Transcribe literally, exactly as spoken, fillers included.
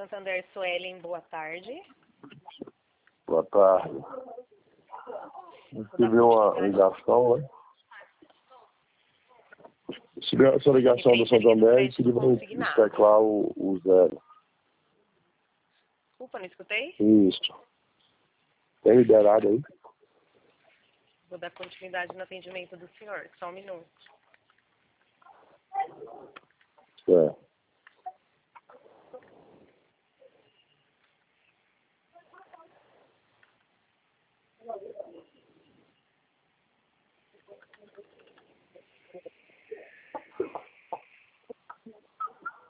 Santander, Suelen, boa tarde. Boa tarde. Recebi uma ligação, né? Recebi essa ligação do Santander e pedi para teclar o, o zero. Desculpa, não escutei? Isso. Tem liberado aí? Vou dar continuidade no atendimento do senhor. Só um minuto. É.